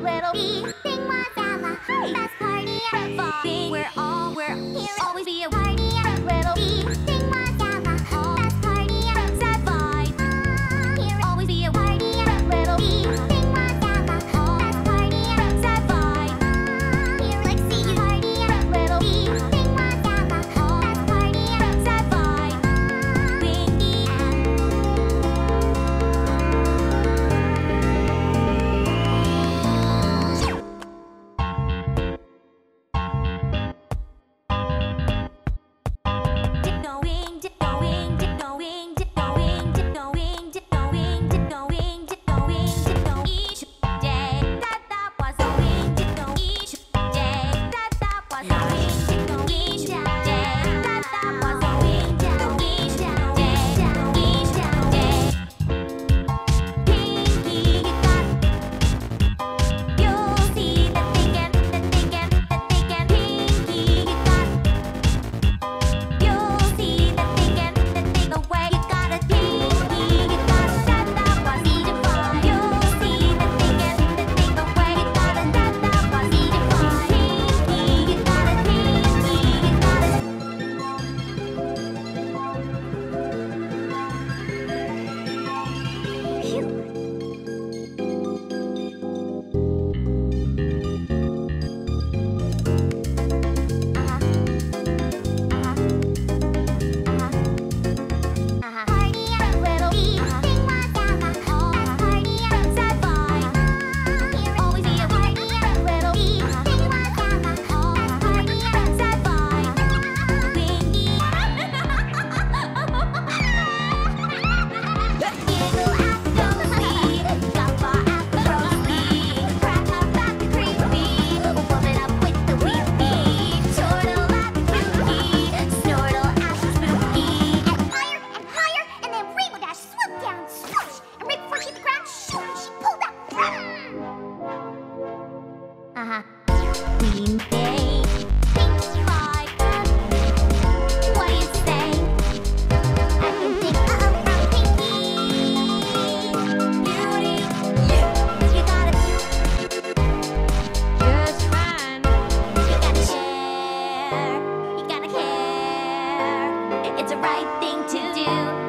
little bee thing was at my best party ever. We're always be a party little bee thing was at my best party ever. Set vibe. Here always be a party little bee thing was at my best party ever. Set vibe. Here like see you party little bee thing was at my best party ever. Set vibe. Wingy Queen Day. Think like that. What do you say? I can think from Pinky. Beauty, you gotta just fine. You gotta share. You gotta care. It's the right thing to do.